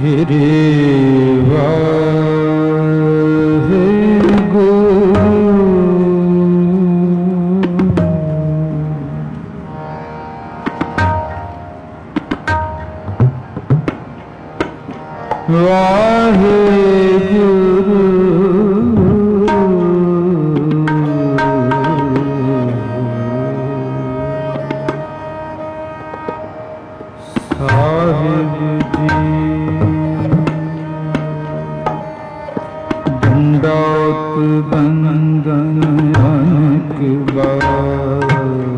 मेरे वाहे गुरु वाहे गुरु साहिब जी दंडौत बंदन अनेक बार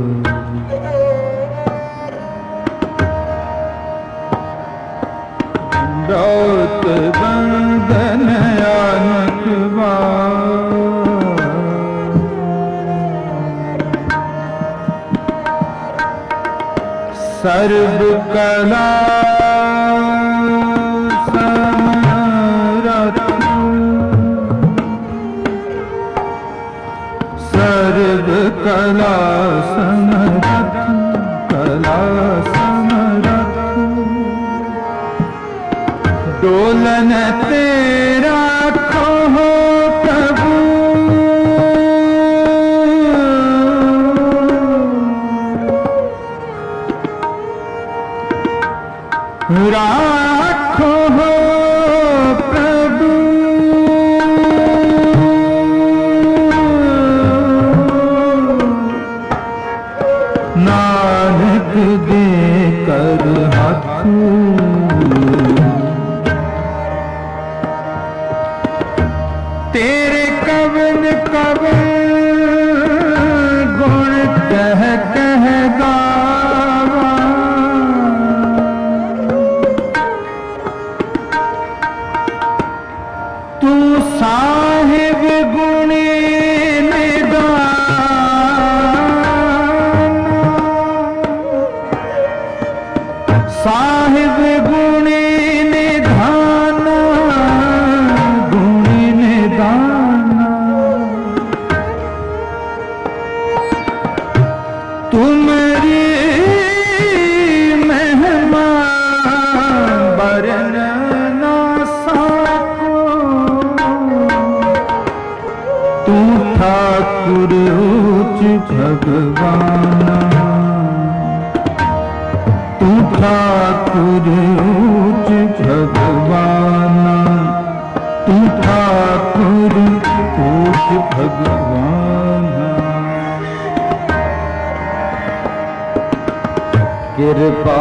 दंडौत बंदन अनेक बार सर्व कला समरथ सर्व कला समरथ कला समरथ डोलन तेरा कहो प्रभु राखो हो प्रभु नानक दे कर हाथ तेरे कवन कवन गुण कह कह गावा तू साहिब गुणी निदान साहिब गुणी निधान गुणी निदान तुम्हारी मेहमान बरन ना साको तू ठाकुर उच्च भगवान तू ठाकुर उच्च भगवान तू ठाकुर उच्च भगवान कृपा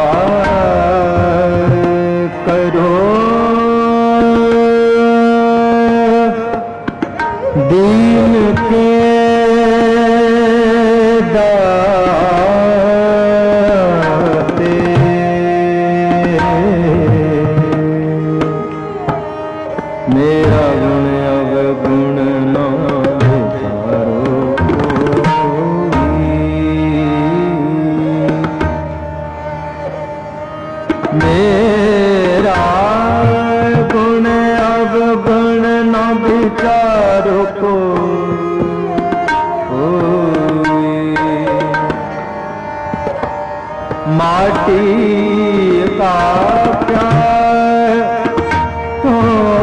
करो दीन के दाते मेरा गुण अवगुण न विचारो मेरा गुण अवगुण न विचारो को माटी का प्यार तो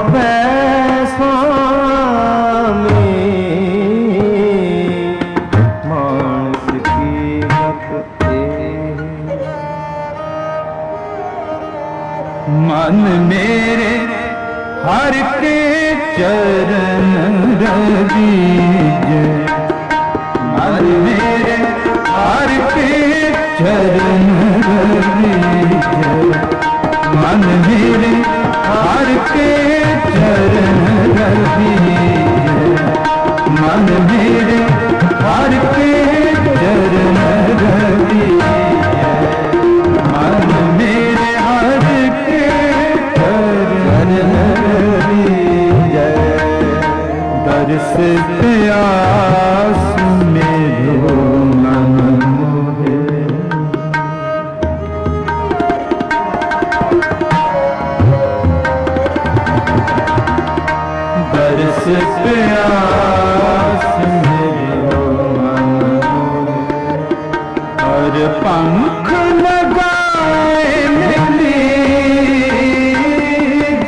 स्वामी मानस की भक्ति मन मेरे हर के चरण रवीज मन मेरे हर के चरण रवीज मन मेरे हर के चरण रवीज मन मेरे हर के चरण रवीज मन मेरे हर के चरण रवीज दर्श प्यास मेरो मन मोहे दर्श प्यास मेरो मन मोहे और पंख लगाए मिली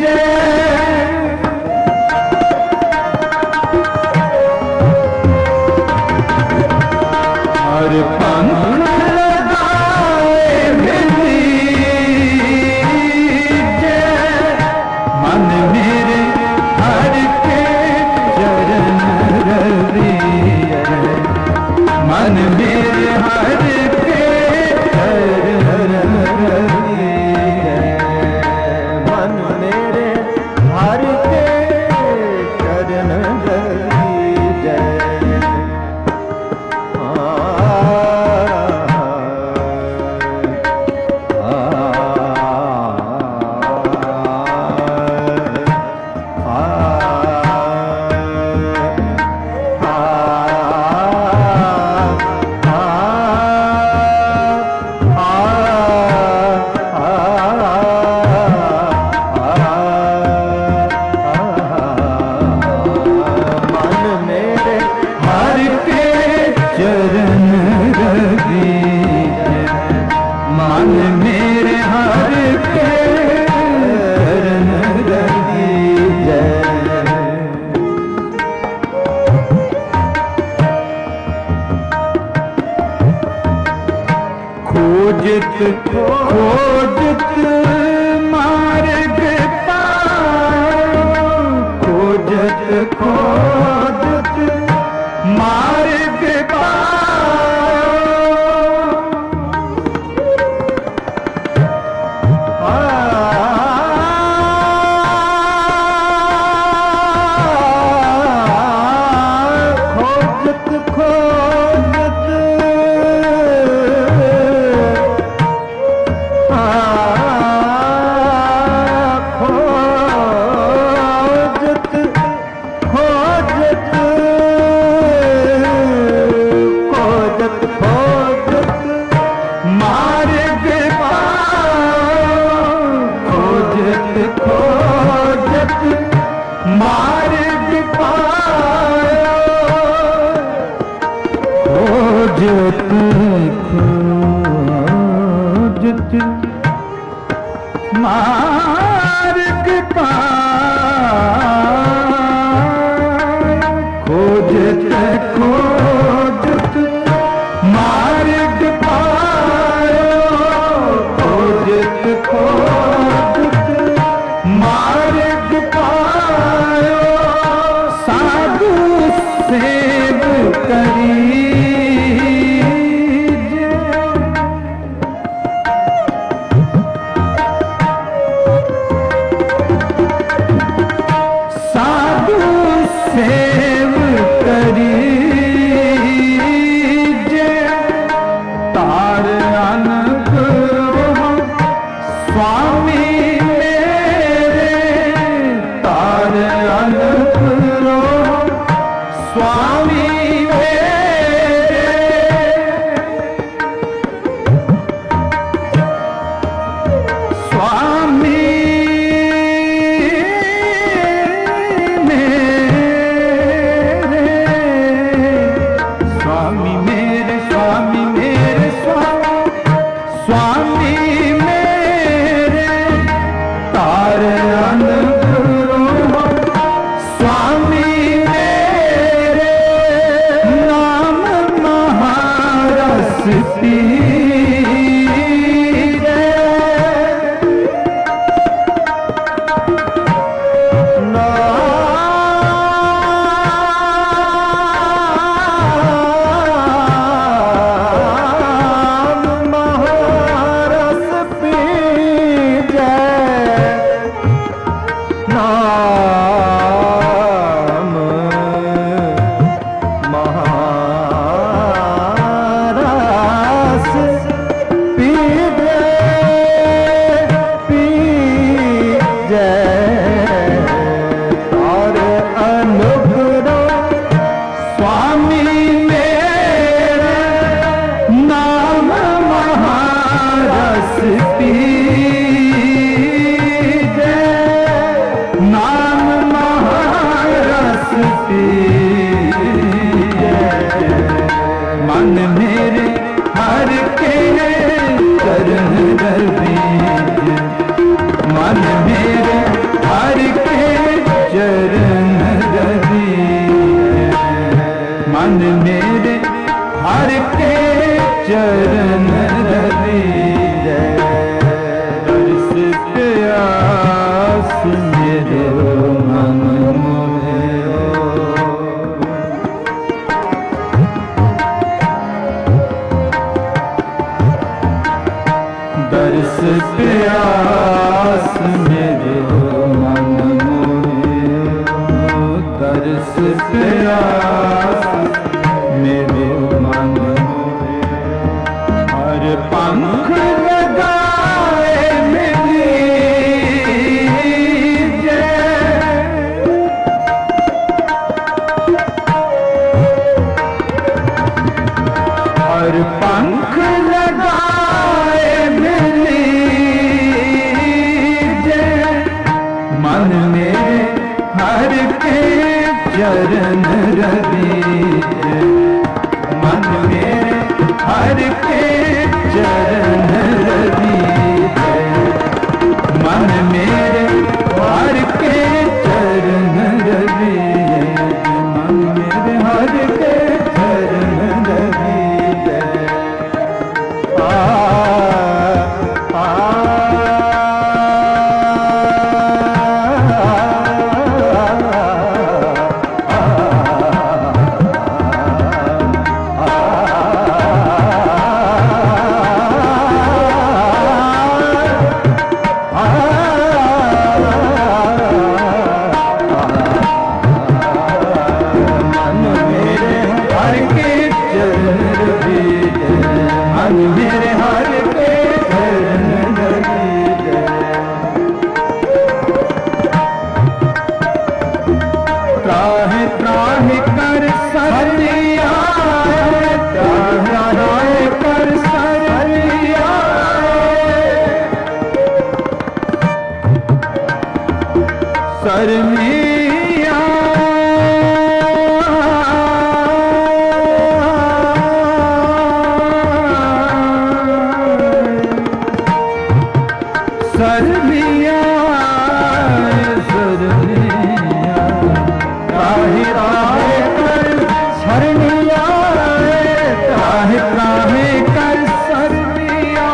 खोजत खोजत मार्ग पायो, खोजत खोजत मार्ग पायो। खोजत खोजत मार्ग पायो, खोजत खोजत मार्ग पायो, खोजत खोजत मार्ग पायो। साधु सेव करी सेव करीजे, तार अनुग्रह स्वामी मेरे, तार अनुग्रह स्वामी मेरे। स्वामी मन मेरे हर के चरण रवीज, मन मेरे हर के चरण रवीज, मन मेरे हर के चरण रवीज। दर्श प्यास मेरे मन दर्श प्यास मेरे मन मोहे, दर्श प्यास मेरे मन मोहे। हर पंख लगाए मिलीजे, हर पंख लगाए मन मेरे हर के चरण रवीज, मन मेरे हर के चरण रवीज, मन मेरे हर के चरण रवीज, मन मेरे हर के चरण रवीज। सरनिया सरनिया सरनिया काहे काहे कर सरनिया काहे काहे कर सरनिया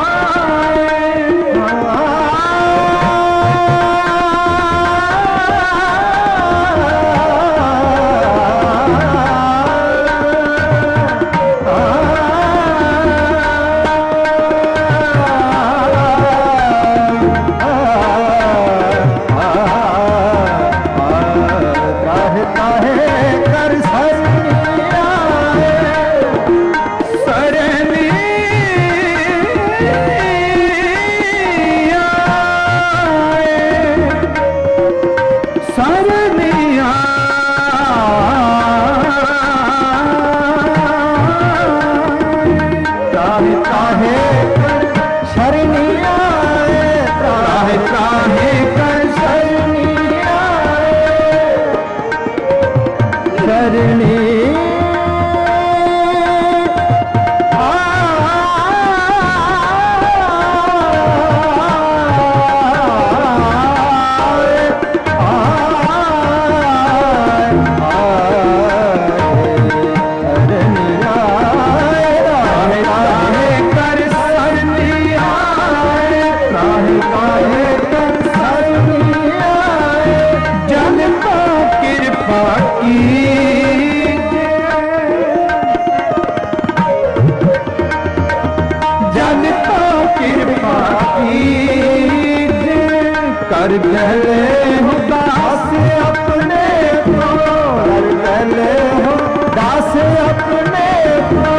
कर गले हो दास अपने को कर गले हो दास अपने को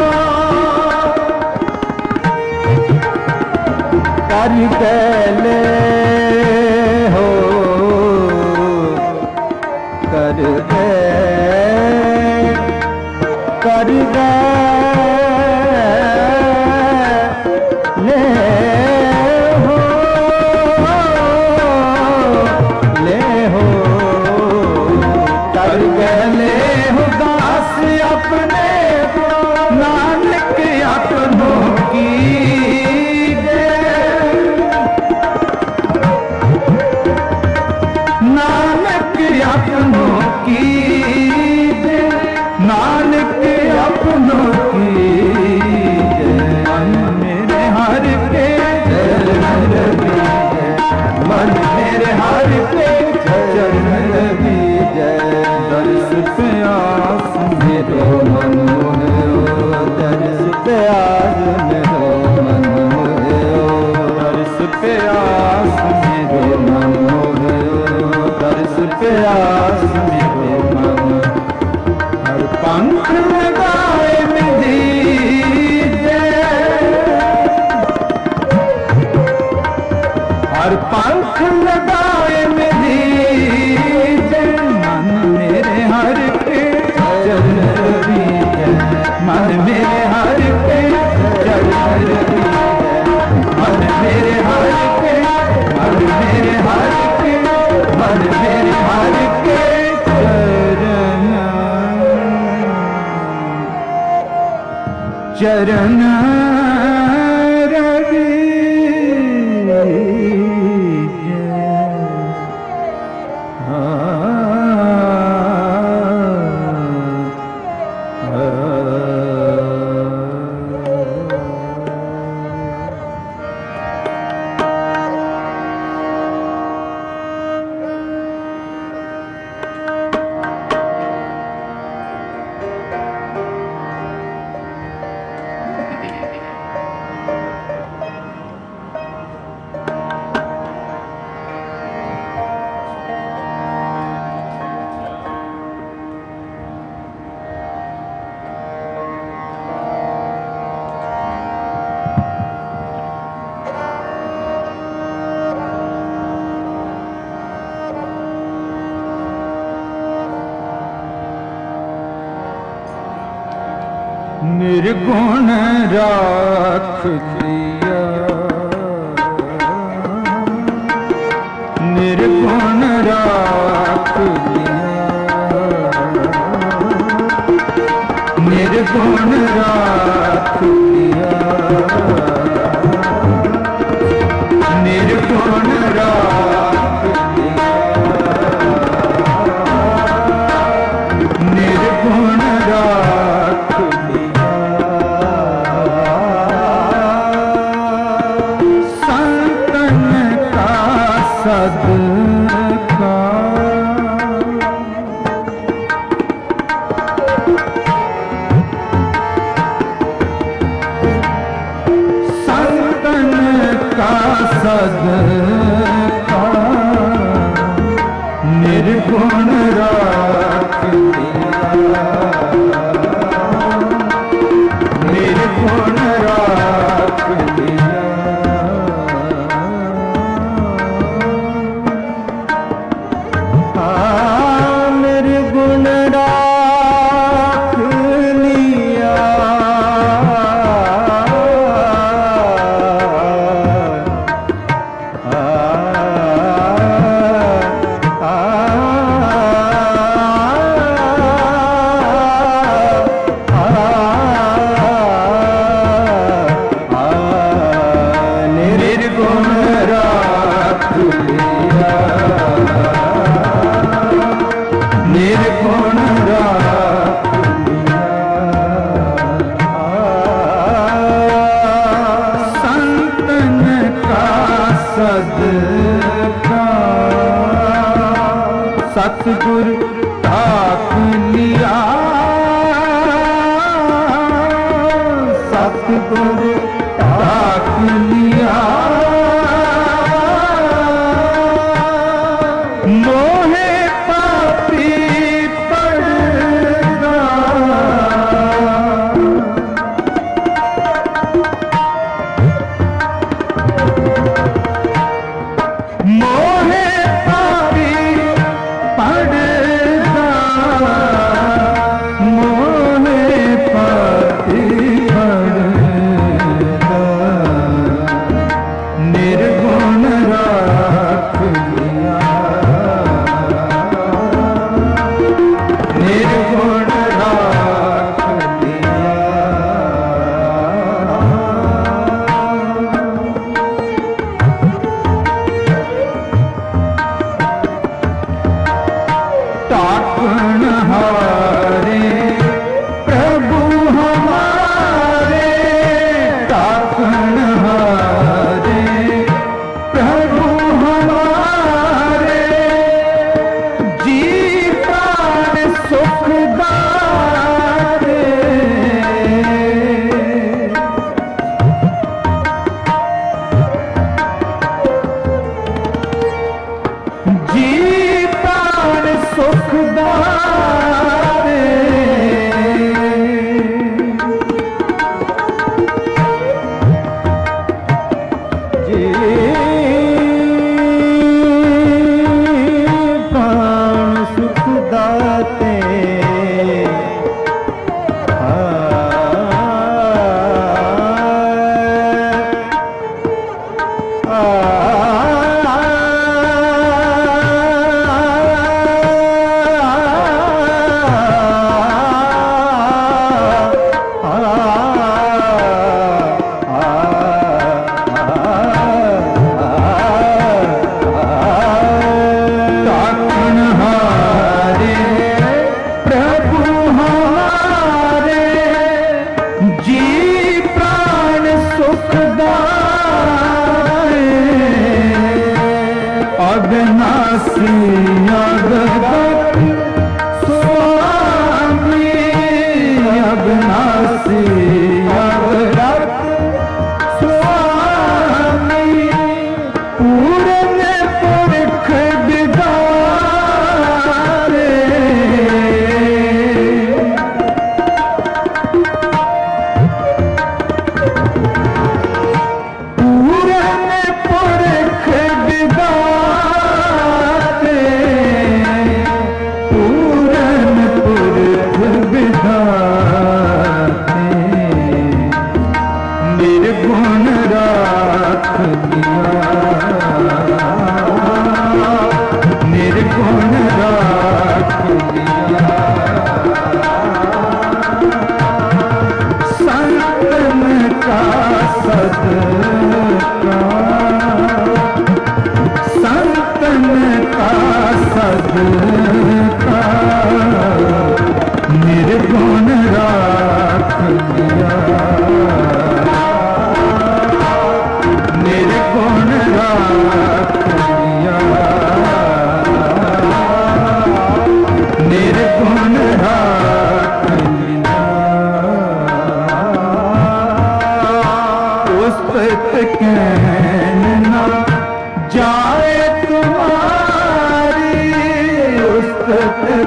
कर गले हो कर गले नानक अपनों की मन मेरे हर के चरण लगी मन मेरे हर के चरण लगी दर्श प्यास मेरो मन मोहे दर्श प्यास मेरो मन मोहे दर्श प्यास मेरो मन मोहे दर्श प्यास मेरो मन पंख लगाए दीजे हर पंख लगाए दीजे मन मेरे हर के चरण दीजे मन मेरे हर के चरण दीजे मन मेरे हर के मन मेरे हर के मन मेरे हर के चरण रवि निर्गुण राख दिया निर्गुण राख निर्गुण राख दिया, निर्गुण राख दिया, निर्गुण राख दिया। संतन का सदका सदका निर्गुण राख दिया, निर्गुण राख दिया। निर्गुण राख लिया, निर्गुण राख दिया। संतन का सदका सतगुर ताक लिया, सतगुर ताक लिया। मोहे पापी पड़दा, मोहे पापी पड़दा, मोहे पापी पड़दा। निर्गुण राख लिया, निर्गुण राख दिया। ताकन हारे प्रभु हमारे, ताकन हारे प्रभु हमारे। जी प्राण सुख दाते, जी प्राण सुख दाते।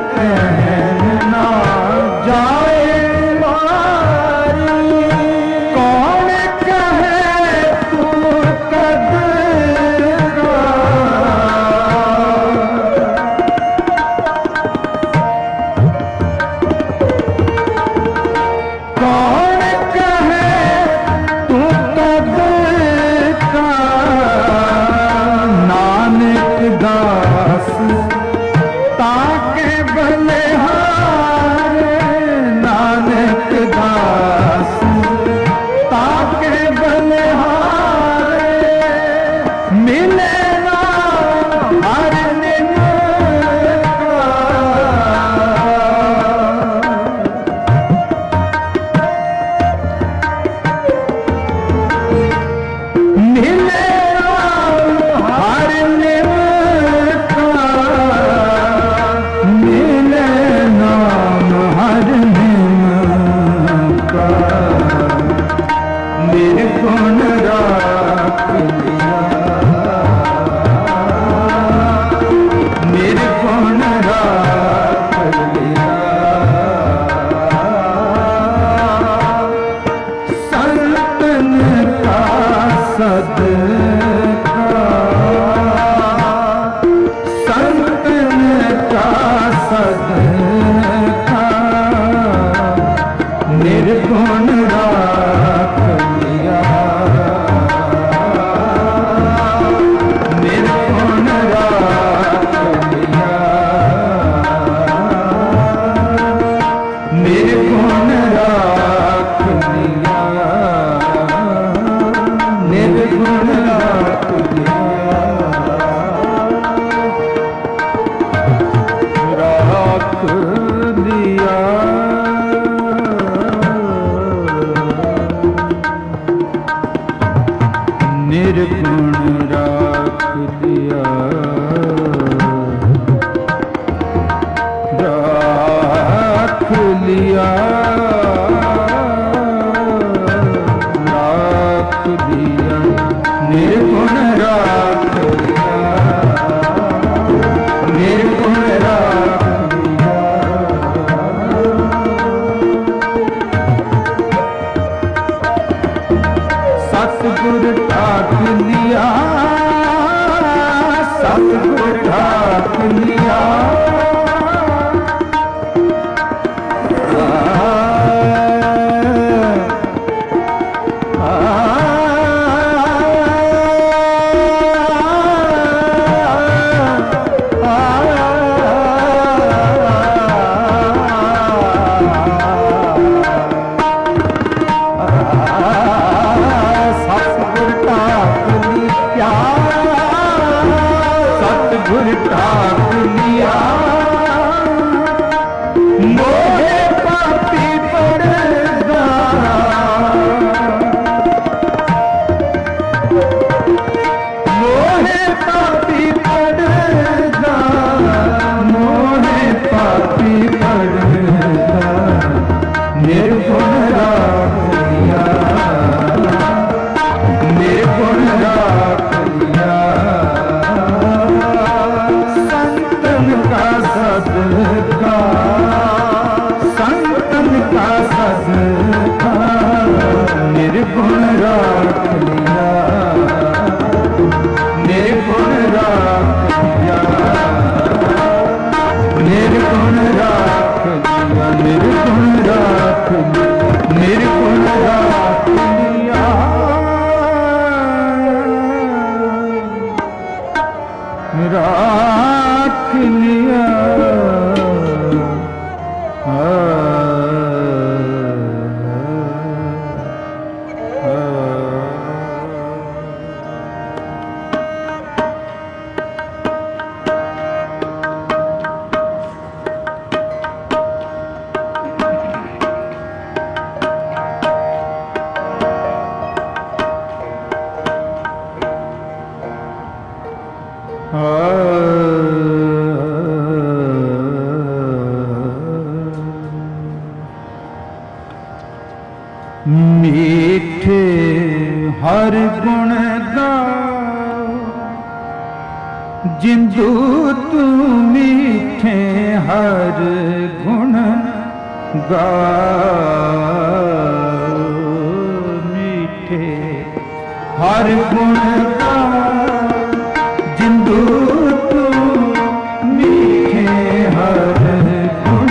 कहना जाए मारी, कौन कहे तू कद का, कौन कहे तू कद का, नानक दास ताके बलिहारे, नानक दास ताके बलिहारे, मिले ना हर निम का, मिले ना हर निम का, मिले नाम हर निम का, निर्गुण राख लिया, निर्गुण राख लिया, संतन का सदका, संतन का सदका, निर्गुण राख लिया, निर्गुण राख लिया, निर्गुण राख लिया, निर्गुण राख लिया, राख लिया, निर्गुण राख लिया, राख लिया, राख दिया, निर्गुण राख लिया, निर्गुण राख लिया, सतगुर ठाक लिया, सतगुर ठाक लिया, सतगुर ठाक लिया, सतगुर ठाक लिया, मोहे पापी पड़दा, मोहे पापी पड़दा, मोहे पापी पड़दा, निर्गुण राख लिया, निर्गुण राख लिया, संतन का सदका, संतन का सदका, निर्गुण राख लिया, निर्गुण राख लिया, निर्गुण राख लिया, निर्गुण राख लिया, निर्गुण राख लिया, राख लिया, मीठे हर गुण गाओ जिंदू तू मीठे हर गुण गाओ मीठे हर गुण गाओ जिंदू तू मीठे हर गुण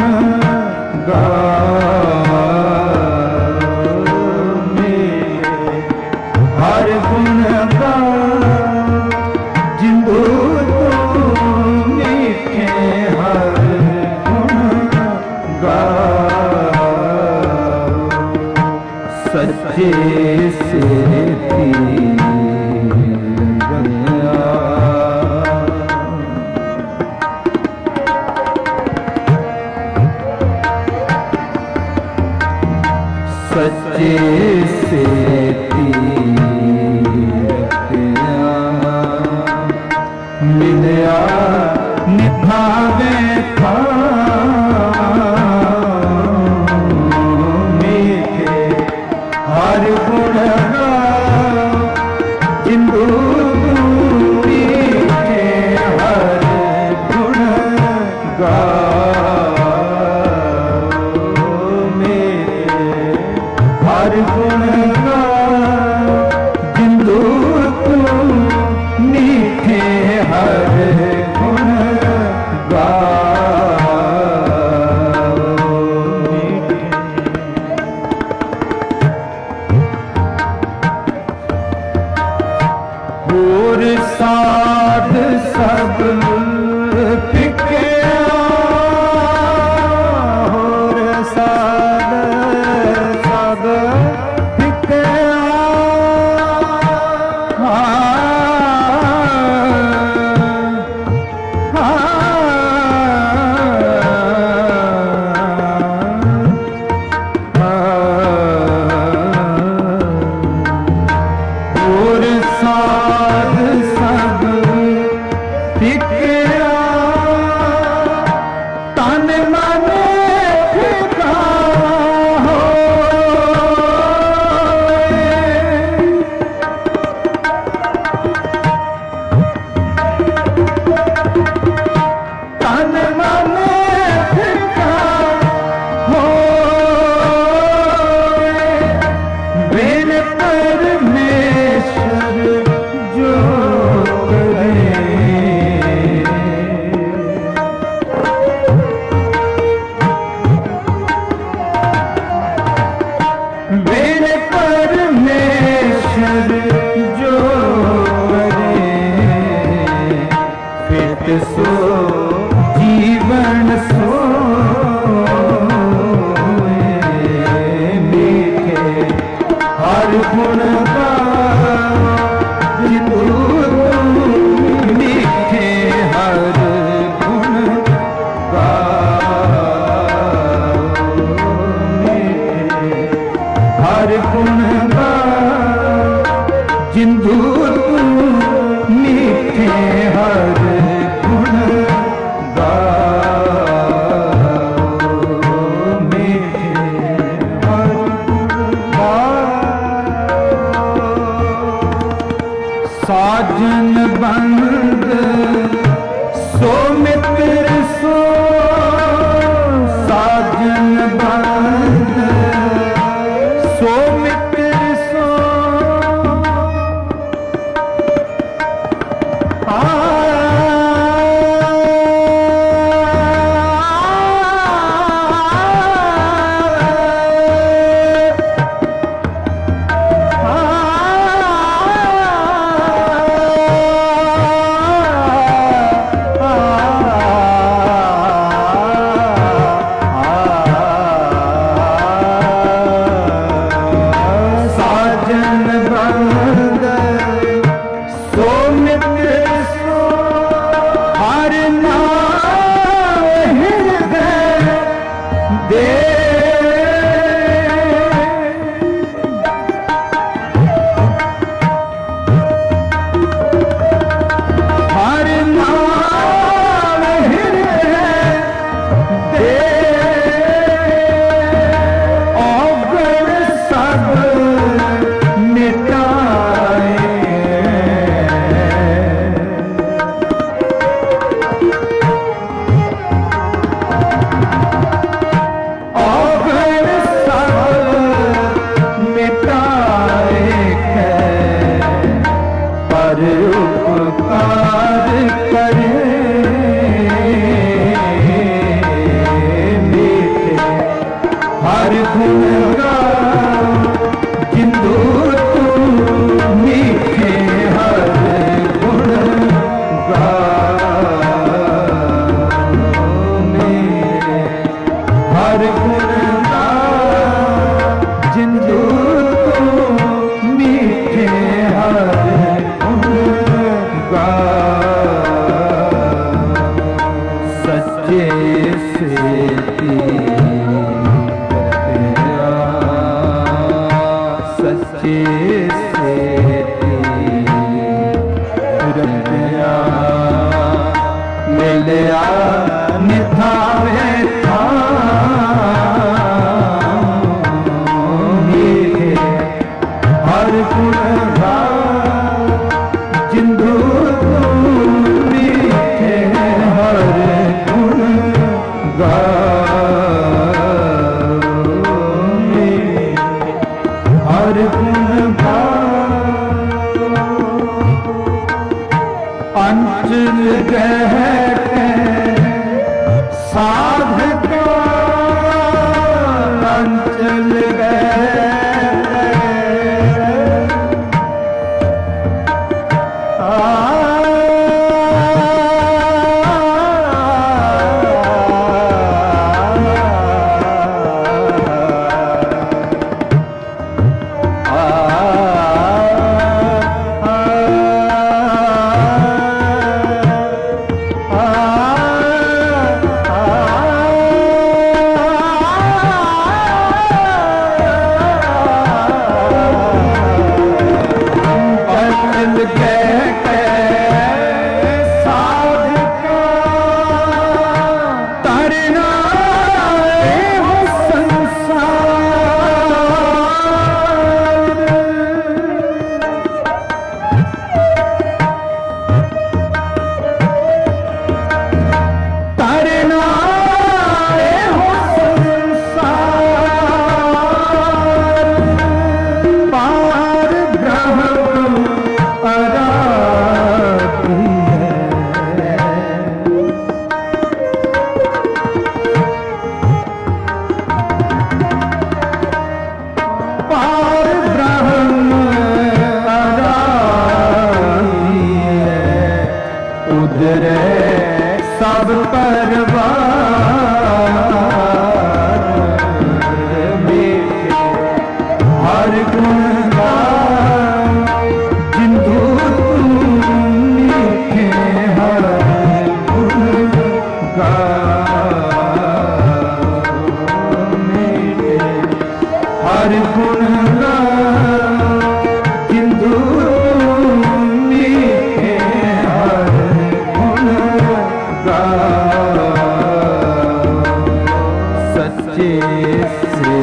गाओ मीठे हर गुण गाओ जिंदू तू मीठे हर गुण गाओ सच्चे से सच्चे से मिलया निभावे था मीठे हर गुण जिंदू मीठे हर गुण गाओ मेरे हर गुण गाओ गुण गाओ जिंदू तू मीठे हर गुण गाओ मेरे हर गुण गाओ जिंदू तू मीठे हर गुण गाओ सच्चे से सच्चे से रतिया मिलया निथावे था मेरे हर गुण गाओ जिंदू तू मीठे हर गुण गाओ मेरे हर गुण गाओ अंचल गह साधका अंचल सब परवार मेरे हर गुण गाओ जिंदू तू मीठे हर गुण गाओ मेरे हर गुण गाओ जिंदू मीठे हर गुण सच्चे से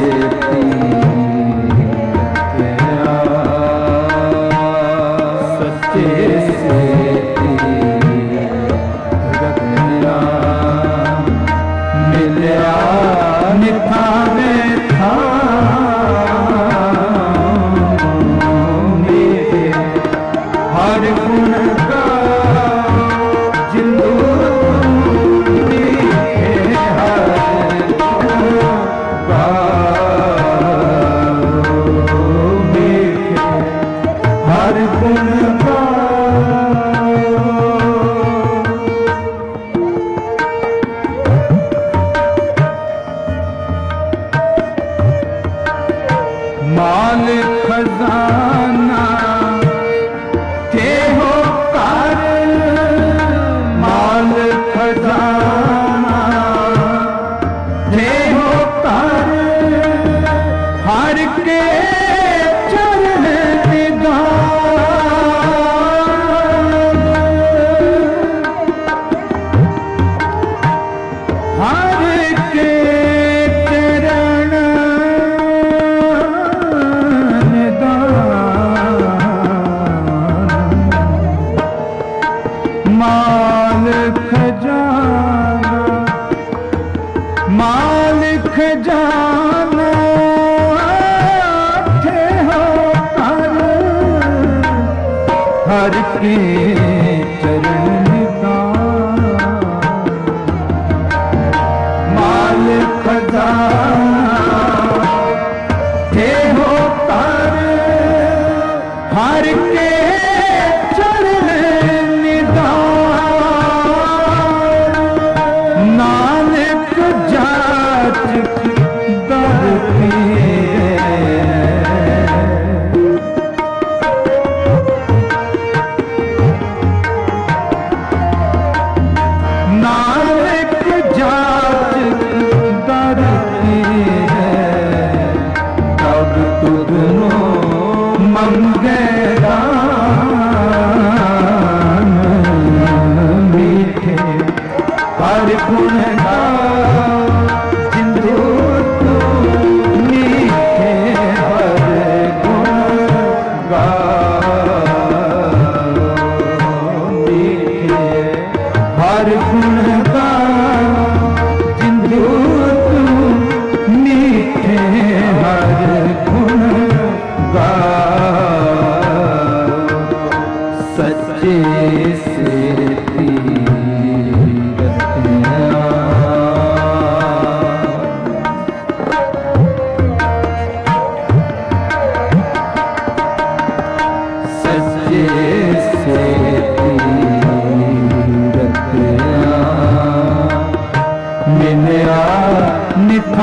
सच्चे से रतिया मिलया निथावे था मेरे हर गुण गाओ जिंदू हर गुण माल खजाना के हो कर माल खजाना के हो कर हर के चरण हर के चरण माल खजाना माल खजाना थे हो कर हर के चरण माल खजाना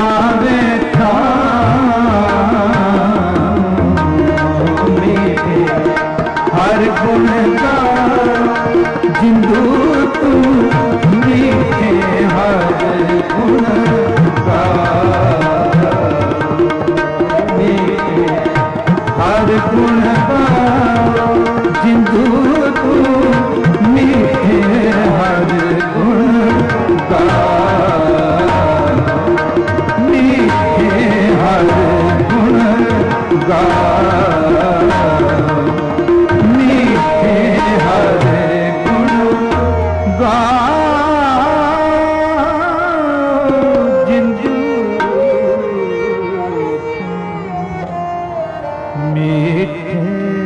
गावे था मेरे हर गुण गा जिंदू तू मीठे हर गुण गा मेरे हर गुण गा जिंदू तू मीठे हर गुण गा मीठे हर गुण गा मीठे हर गुण गा जिंदू मीठे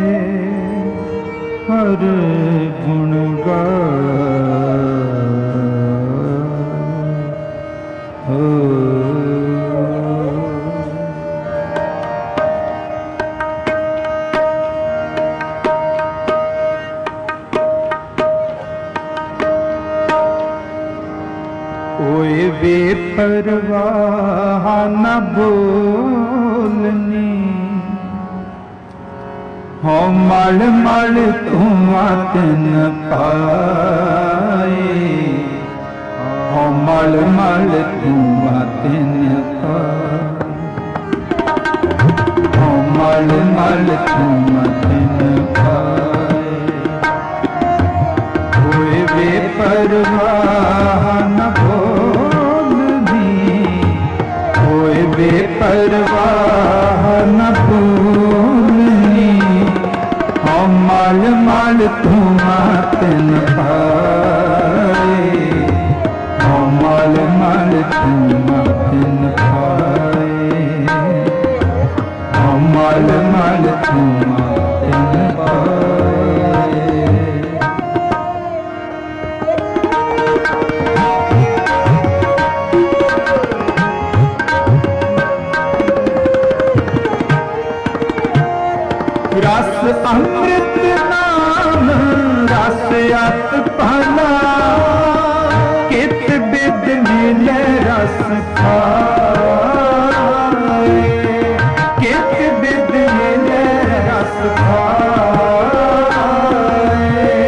हर गुण गा ओए बेपरवाह न बोलनी हो मल मल धुआं तिन पाए हो मल मल धुआं तिन पाए हो मल मल धुआं तिन पाए कोई बेपरवाह न बोलनी कोई बेपरवाह न बोलनी हो मल मल धुआं तिन पाए हो मल मल धुआं तिन पाए हो मल मल धुआं तिन पाए रस अमृत नाम रस अत भला कित बिद मिले रस खाए कित बिद मिले रस खाए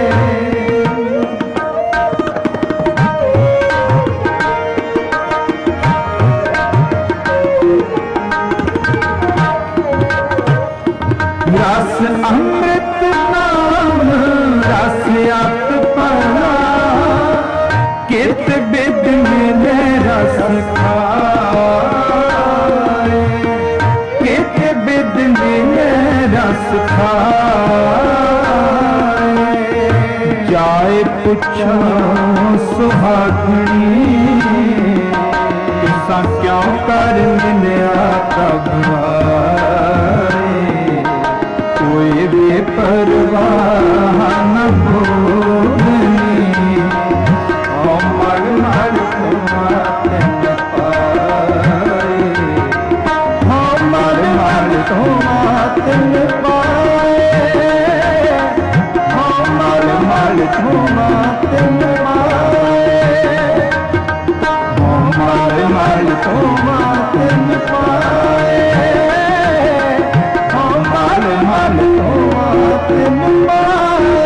रस अमृत नाम रस अत भला कित बिद मिले रस खाए कित बिद मिले रस खाए जाए पुछो सुहागणी तुसा क्यों कर मिलया कबवाए कोई बेपरवाह न बोलनी ओ मल मल धुआं तिन पाए ओ मल मल धुआं तिन पाए ओ मल मल धुआं तिन पाए ओ मल मल धुआं तिन पाए मल मल धुआं तिन पाए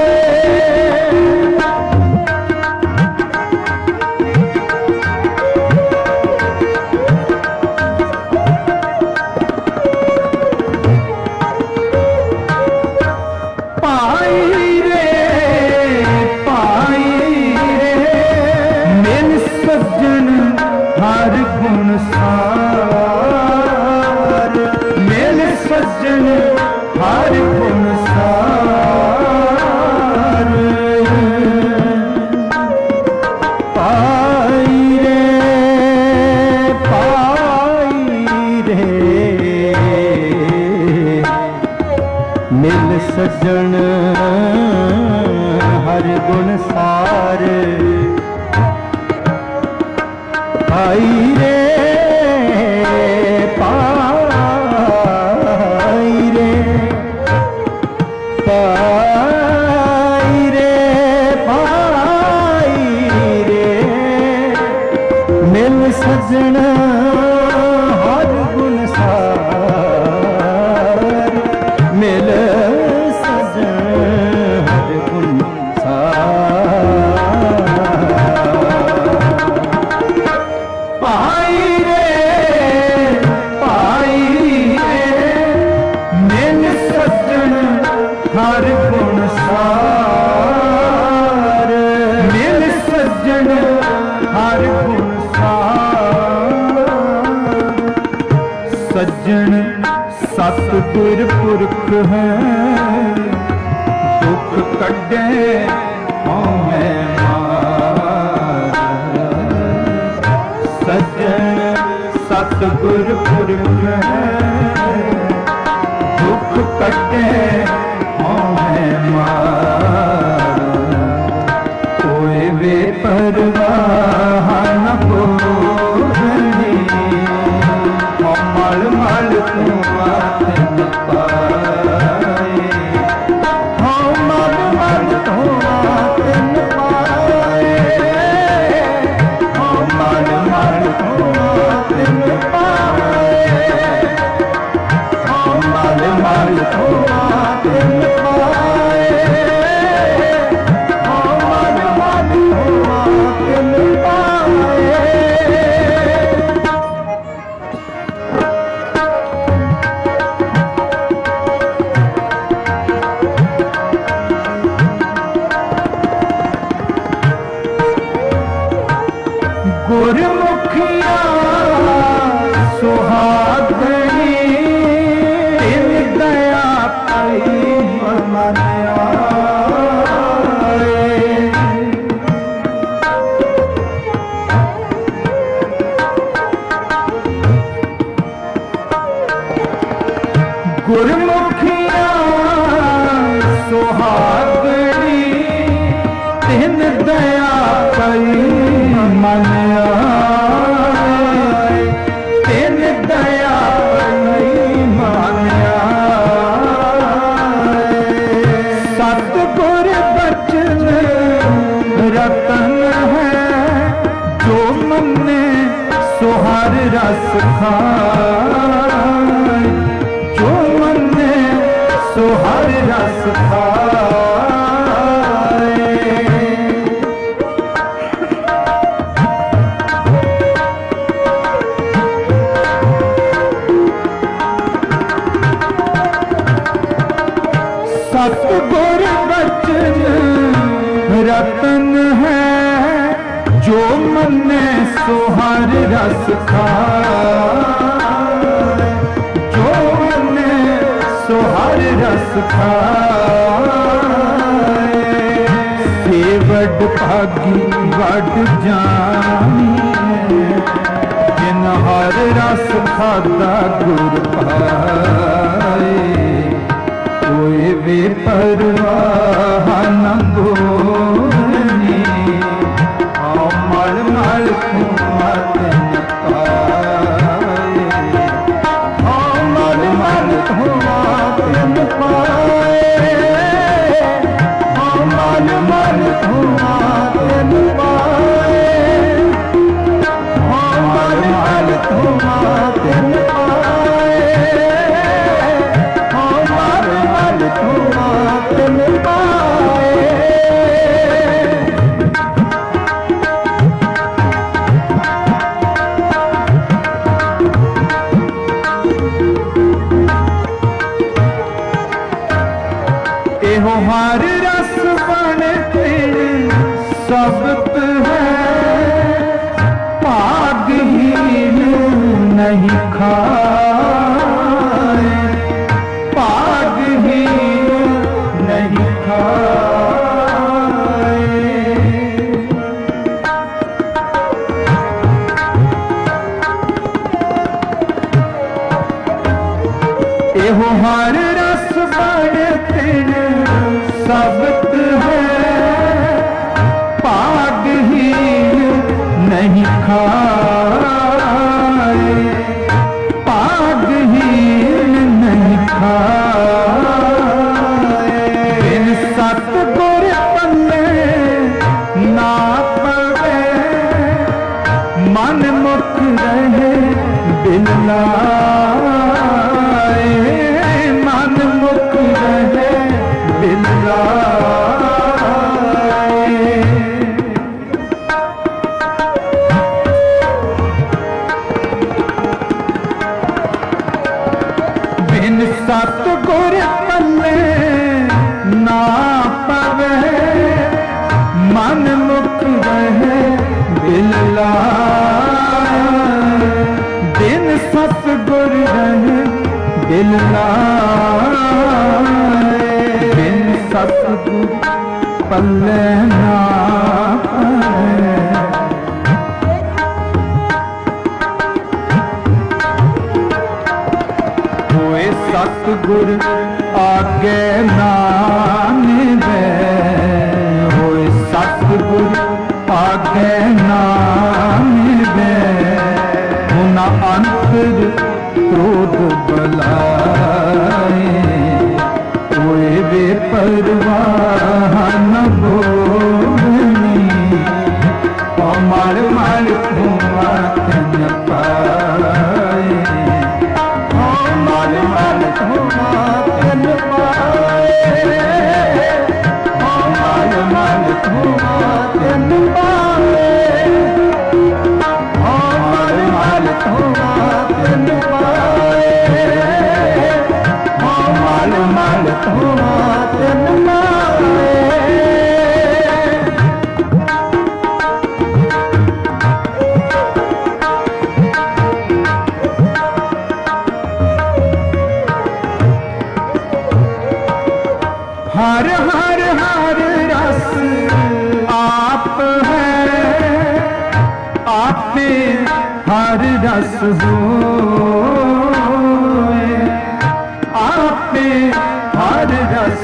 पाई रे मिल सज्जन हर गुण सार मिल सज्जन हर गुण सार पाई रे मिल सज्जन हर गुण सार पाई रे मिल सजना सज्जन सतगुर पुरख है, दुख कटे हमें मार। सज्जन सतगुर पुरख है, दुख कटे हमें मार। कोई बेपरवाह न बोलनी, मल मल तू आतन पाए, मल मल तू आतन पाए, मल मल तू आतन पाए, मल मल तू आतन पाए, मल मल तू आतन पाए। गुरमुखिया सुहागनी, तिन दया पई मन आए। गुरमुखिया सुहागनी, तिन दया पई मन आए, तिन दया पई मन आए। सतगुर बचन रतन है, जो मने सो हर रस खाए, जो मने सो हर रस खाए। सतगुर बचन रतन है, जो मने सो हर रस खाए, जो मने सो हर रस खाए। से वड भागी वड जानी, जिन हर रस खादा गुर पाए। कोई बेपरवाह न बोलनी, मल मल तू आतन पाए, मल मल तू आतन पाए, मल मल तू आतन पाए, मल मल तू आतन पाए, मल तू आतन पाए। एहो हर रस बन सबत है, भागहीन नहीं खाए, भागहीन नहीं खाए। एहो हर रस बन सबत है, भागहीन नहीं खाए, भागहीन नहीं खाए। बिन सतगुर पल्ले ना पवे, मन मुख रहे बिन लाए, मन मुख रहे बिन लाए। बिन सतगुर पल्ले ना पवे, मन मुख रहे बिन लाए। बिन सतगुर रहे दिल लाए बिन सतगुर पल्ले ना पाए। होए सतगुर आगे ना निभे, होए सतगुर आगे ना निभे, हुना अंतर क्रोध बलाए। कोई बेपरवाह न बोलनी, मार मार धुआं तन पाए, मार मार धुआं तन पाए, मार मार धुआं तन पाए, मार मार धुआं तन पाए, मार मार धुआं तन पाए। हर हर हर रस आप है, आपे हर रस होए, आपे हर रस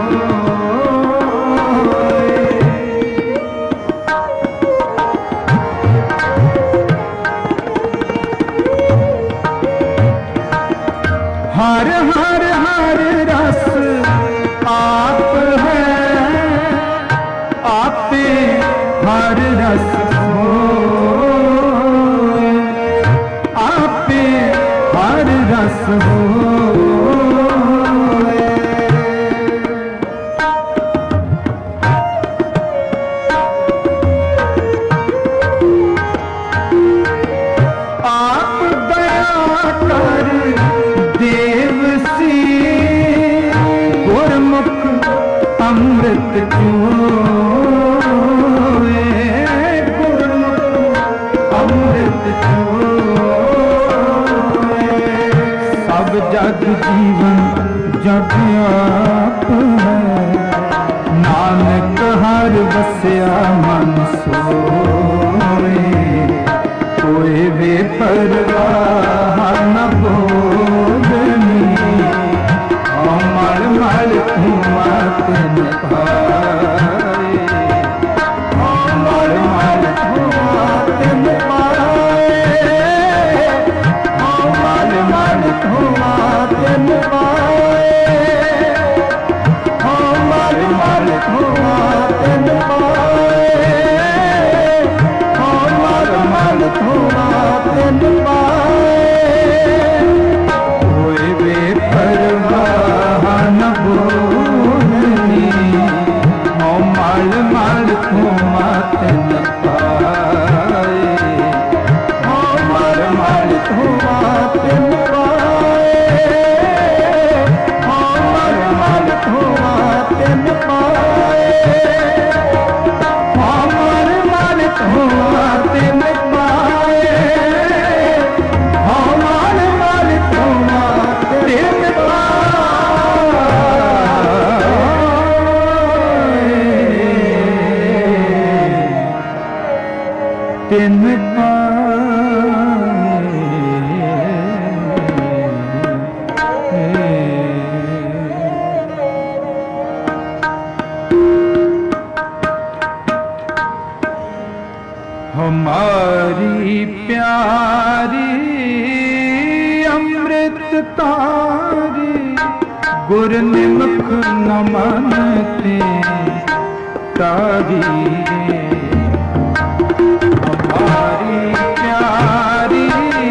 होए। हर हर हर रस आप है, आपे हर रस होए, आपे हर रस होए। आप दया कर देव सी, गुरमुख अमृत चोए, गुरमुख अमृत चोए। सब जग जीवन जग आप है, नानक हर बसिया मन सोए। कोई बेपरवाह न बोलनी, मल मल धुआं तन पाए, मल मल धुआं तन पाए, मल मल धुआं तन पाए, मल मल धुआं तन पाए, मल मल धुआं तन पाए। कोई बेपरवाह न बोलनी, मल मल धुआं तन पाए, मल मल धुआं तन पाए, मल मल धुआं तन पाए, मल मल धुआं तन पाए, मल मल धुआं तन तिन हमारी प्यारी अमृत तारी, गुर निमुख न मानते तारी रे। हमारी प्यारी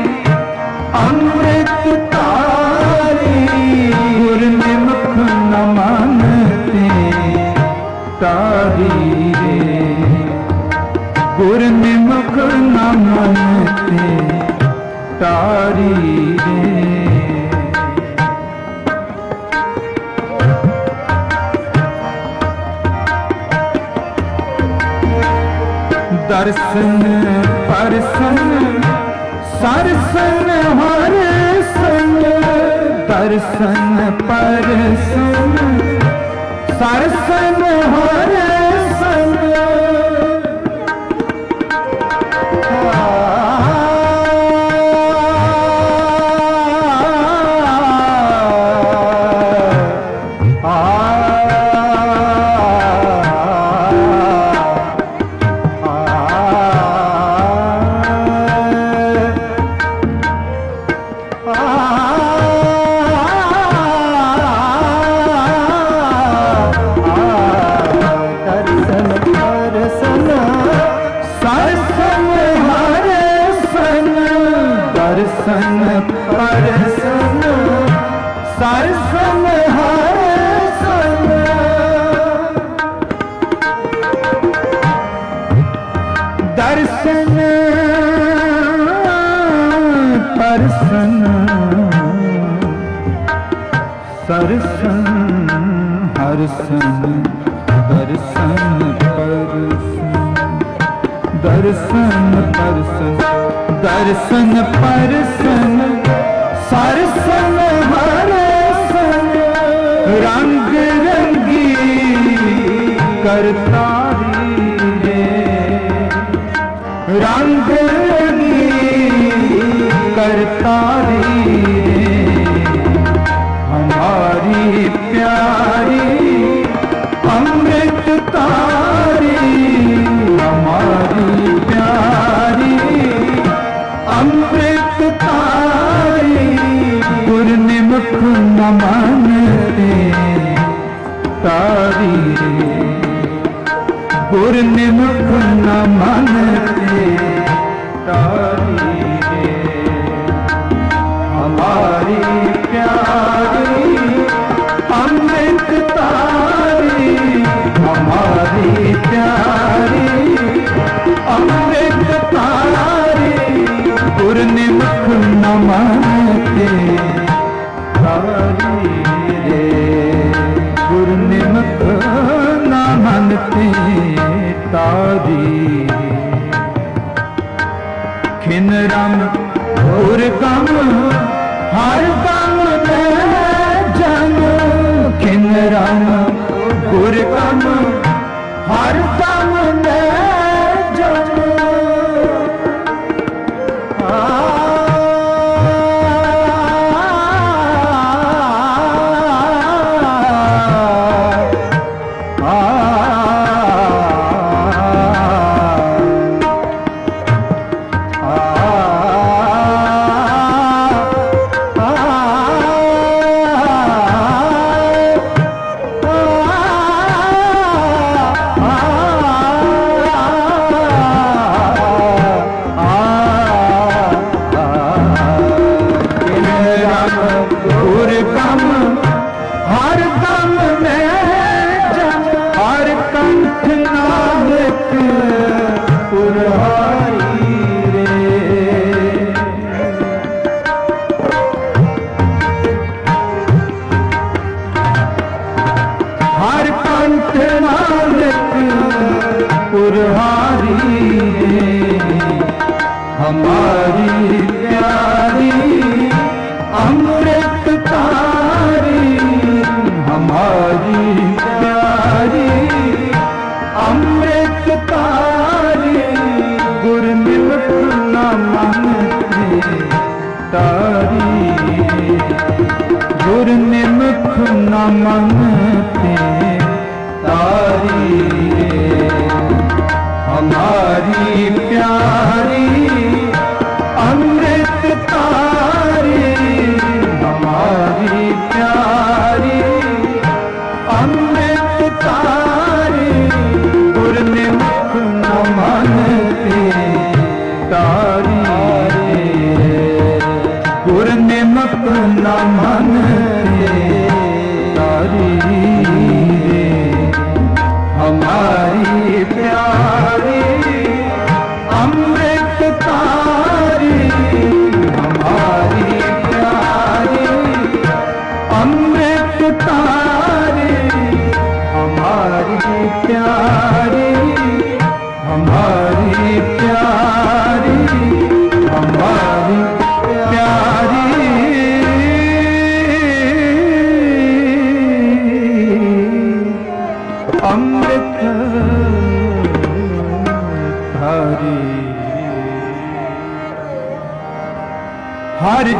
अमृत तारी, गुर निमुख न मानते तारी रे, गुर निमुख न मानते तारी रे। दर्शन परसन सरसन हर सन, दर्शन परसन सरसन हरे संग दर्शन परसन सरसन हरे संग रंग रंगी करतारी रे रंग रंगी करतारी रे हमारी प्यारी अमृत तारी हमारी प्यारी अमृत तारी गुरनिमुख न मानते तारी रे गुरनिमुख न मानते तारी रे हमारी प्यारी अमृत तारी हमारी प्यारी अमृत तारी गुरनिमुख न मानते तारी रे गुरनिमुख न मानते तारी खिन रम और गम हर गम में जन खिन रम गुर गम हर गम में जन हमारी प्यारी अमृत तारी हमारी प्यारी अमृत तारी गुरनिमुख न मानते तारी गुरनिमुख न मानते तारी हमारी प्यारी अमृत तारी हमारी प्यारी अमृत तारी गुरनिमुख न मानते तारी गुरनिमुख न मानते तारी हमारी प्यारी अमृत तारी हमारी प्यारी अमृत तारी हमारी प्यारी हमारी प्यारी हमारी प्यारी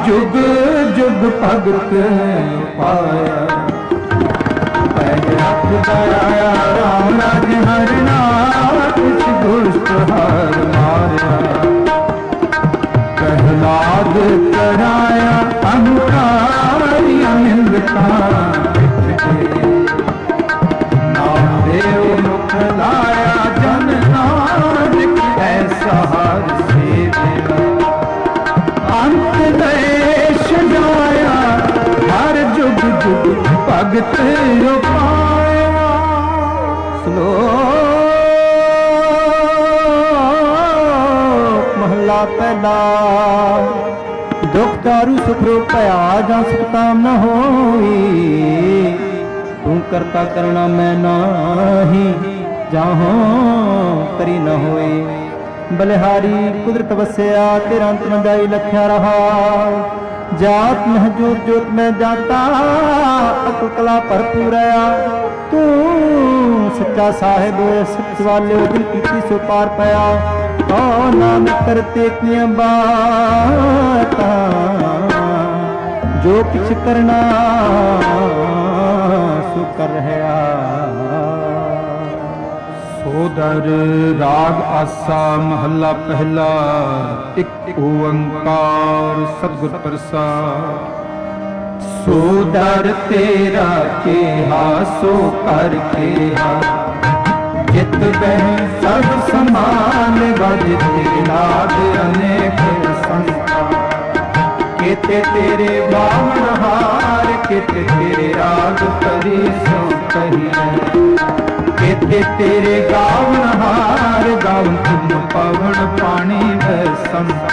जुग जुग भगत पाया। दया राम राज हर नाथ दुष्ट हर मारा। प्रहलाद कराया अहंकारी निंदता। नाम देव मुख लाया जन नानक ऐसा हर सेविया। अंत देश जाया हर जुग जुग भगत पाया। श्लोक महला पहला। दुख दारू सुख रोग भया जा सुखताम न होई। तू करता करना मैं नाही जाहो करी न होए। बलिहारी कुदरत वस्या तेरा अंत न जाई लख्या रहा। जात मह जोत जोत में जाता अकल कला भरपूर आया। तू सच्चा साहिब सच वाले दिल की सो पार पाया। ओ नाम करते किया बाता जो किछ करना सो कर रहा। सोदर राग आसा महला पहला। एक ओंकार सतगुर प्रसाद। सोदर तेरा केहा सो कर केहा। चित बह सब समान गज तेरे नाद अनेक संता। केते तेरे बावन हार केते तेरे राग करी सो कहिए। केते तेरे गावन हार गावन तुम पवन पानी बसंत।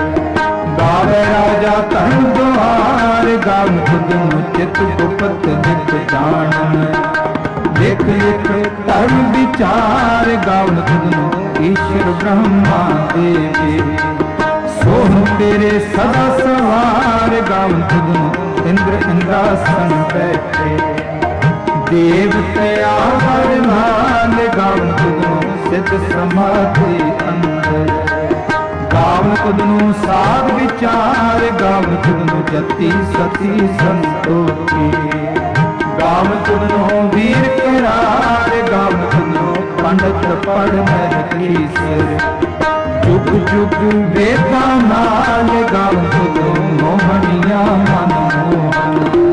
गावे राजा तन द्वार गावन तुम चित गुप्त नित जानन। लिख लिख धर्म विचार गावन तुम ईश्वर ब्रह्मा देवी। सोह तेरे सदा सवार गावन तुम इंद्र इंद्रासन बैठे। देवते आवर नाल गावन तुम सिद्ध समाधि अंदर। गावन तुम साध विचार गावन तुम जति सती संतोषी। गावन तुम वीर करार गावन तुम पंडित पढ़ नर कीसर। जुग जुग वेदा नाल गावन तुम मोहनिया मन मोहन।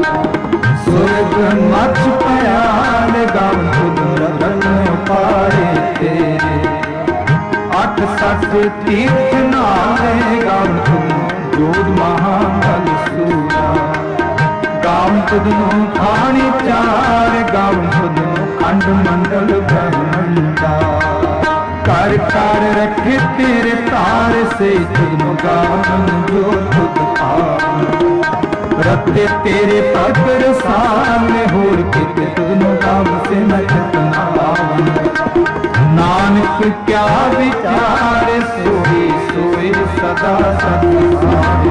स्वर्ग मच पयाल गावन तुम रतन पाए तेरे। अठ सठ तीर्थ नाले गावन तुम जोध महाबल सूरा। गावन तुम खानी चार गावन तुम खंड मंडल ब्रह्मंडा। कर कर रखे तेरे तार से तुम गावन जो खुद पावन। रते तेरे पग सामने होर के तुम गाव से नचतना पावन। नानक क्या विचार सोई सोई सदा सत्संग।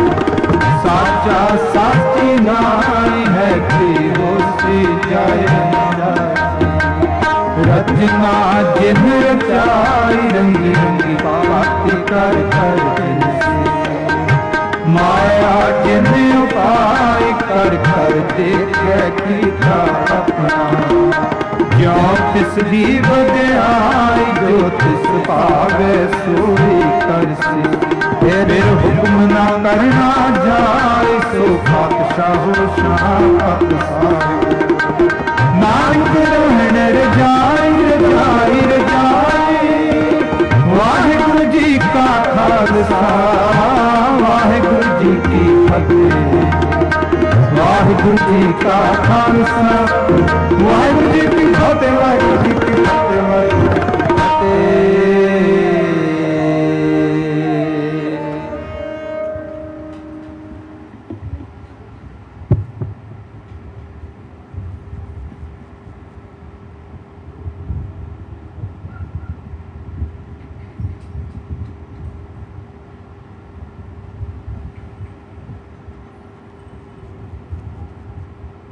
साचा साची नाई है तेरो से जाए। रचना जिन रचाई रंगी रंगी बात कर कर माया जिन उपाय कर कर देखे कीता अपना। ज्यों तिस दी वड्याई जो तिस पावे सोई करसी। तेरे हुक्म ना करना जाए सो पातशाहो शाह पातशाह। नानक रहन रजाई रजाई रजाई। वाहिगुरु जी का खालसा वाहिगुरु जी की फतेह। वाहिगुरु जी का खालसा वाहिगुरु जी की फतेह। वाहिगुरु जी की फतेह।